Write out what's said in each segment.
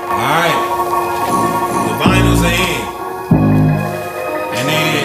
Alright, the vinyls are in. And then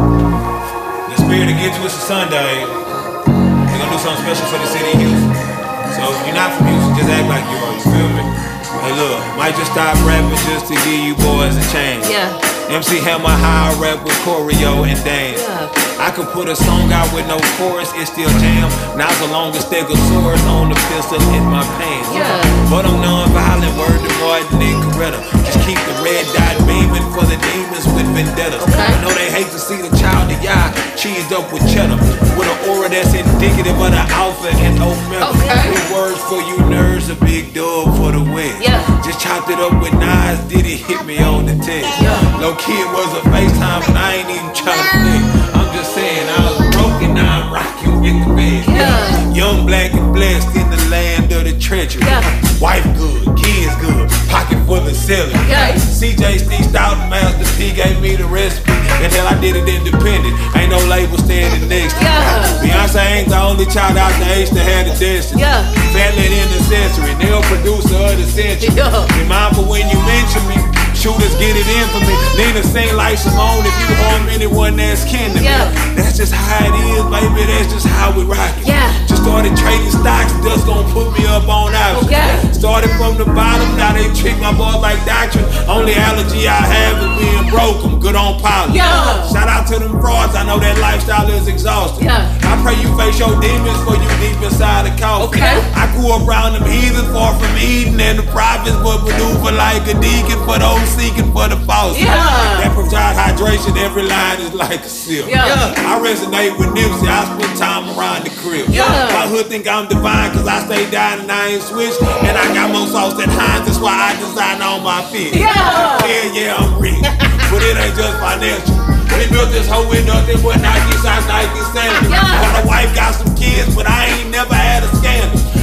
the spirit of Get Twisted Sunday, we're gonna do something special for the city of Houston. So if you're not from Houston, just act like you are, you feel me? Hey look, might just stop rapping just to give you boys a chance. Yeah. MC Hammer high rap with choreo and dance. Yeah. I can put a song out with no chorus, it still jam. Now's the longest stegosaurus on the pistol in my pants. Yeah. But I'm non-violent, word to Martin and Coretta. Just keep the red dot beaming for the demons with vendettas. Okay. I know they hate to see the child of Yah cheesed up with cheddar, with an aura that's indicative of the alpha and omega. Okay. Big words for you nerds, a big dub for the West. Yeah. Just chopped it up with Nas, did it hit me on the text. Yeah. Low key it was a FaceTime, but I ain't even trying to flick. I'm just saying, I was broken, now I'm rocking with the best. Yeah. Young, black, and blessed in the land of the treachery. Yeah. Wife good, kids good, pocket full of celery. Yeah. CJ Steve out Master P gave me the recipe, and hell I did it independent. Ain't no label standing next to me. Yeah. Beyonce ain't the only child out the age that had a destiny. Yeah. Family in the sensory, nail producer of the century. Yeah. Be mindful when you mention me. Shooters get it in for me. Nina sing like Simone if you harm anyone that's kin to me. Yeah. That's just how it is, baby. That's just how we rock it. Yeah. Just started trading stocks, just gonna put me up on options. Okay. Started from the bottom, now they treat my boys like doctrine. Only allergy I have is being broke. I'm good on polish. Yeah. Shout out to them frauds. I know that lifestyle is exhausting. Yeah. I pray you face your demons for you deep inside the coffin. Okay. I grew up around them heathens, far from Eden and the prophets, but maneuver like a deacon for those seeking for the false. Yeah. That provides hydration, every line is like a sip. Yeah. I resonate with Nipsey, I spend time around the crib. Yeah. My hood think I'm divine cause I stay down and I ain't switched. And I got more sauce than Heinz, that's why I design all my fit. Yeah. Yeah, I'm rich, but it ain't just financial. We built this hoe with nothing but Nike socks, Nike sandals. Yeah. My wife got some kids, but I ain't never had a scandal.